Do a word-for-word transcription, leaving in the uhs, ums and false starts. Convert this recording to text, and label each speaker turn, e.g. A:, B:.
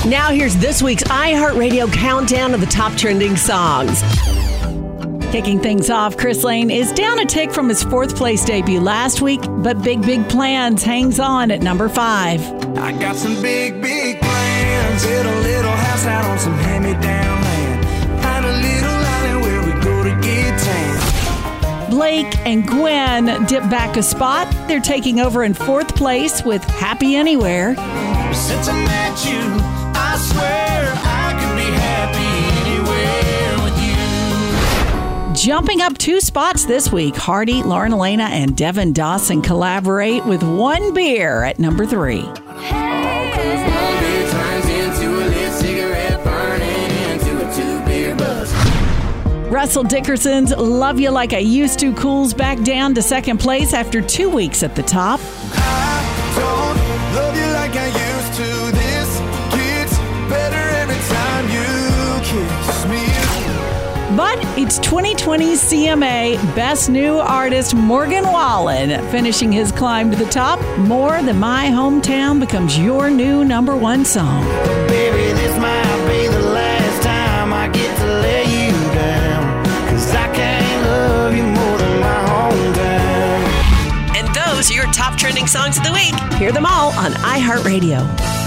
A: Now here's this week's iHeartRadio countdown of the top trending songs.
B: Kicking things off, Chris Lane is down a tick from his fourth place debut last week, but Big Big Plans hangs on at number five.
C: I got some big, big plans. Build a little house out on some hand-me-down land. Find a little island where we go to get tan.
B: Blake and Gwen dip back a spot. They're taking over in fourth place with Happy Anywhere.
C: Since I met you, I swear I could be happy anywhere with you.
B: Jumping up two spots this week, Hardy, Lauren Elena, and Devin Dawson collaborate with One Beer at number three. Russell Dickerson's Love You Like I Used To cools back down to second place after two weeks at the top.
C: I don't love you like I used to. This gets better every time you kiss me.
B: But it's twenty twenty C M A Best New Artist Morgan Wallen finishing his climb to the top. More Than My Hometown becomes your new number one song.
C: Baby, this might be the last time I get to lay you down, 'cause I can't love you more than my hometown.
A: And those are your top trending songs of the week. Hear them all on iHeartRadio.